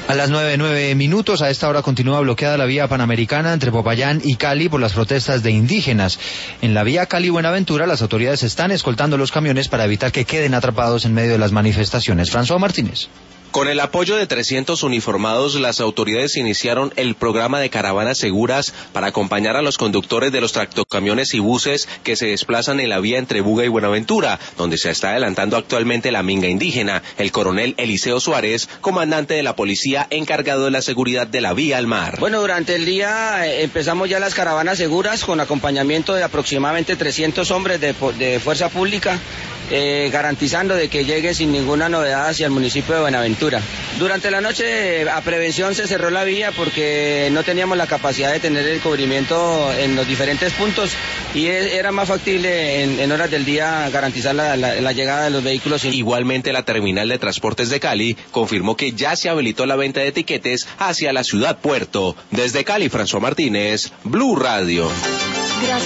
A las 9:09, a esta hora continúa bloqueada la vía panamericana entre Popayán y Cali por las protestas de indígenas. En la vía Cali-Buenaventura, las autoridades están escoltando los camiones para evitar que queden atrapados en medio de las manifestaciones. François Martínez. Con el apoyo de 300 uniformados, las autoridades iniciaron el programa de caravanas seguras para acompañar a los conductores de los tractocamiones y buses que se desplazan en la vía entre Buga y Buenaventura, donde se está adelantando actualmente la minga indígena. El coronel Eliseo Suárez, comandante de la policía encargado de la seguridad de la vía al mar. Bueno, durante el día empezamos ya las caravanas seguras con acompañamiento de aproximadamente 300 hombres de fuerza pública, garantizando de que llegue sin ninguna novedad hacia el municipio de Buenaventura. Durante la noche a prevención se cerró la vía porque no teníamos la capacidad de tener el cubrimiento en los diferentes puntos y era más factible en horas del día garantizar la llegada de los vehículos. Igualmente la terminal de transportes de Cali confirmó que ya se habilitó la venta de tiquetes hacia la ciudad puerto. Desde Cali, François Martínez, Blue Radio. Gracias.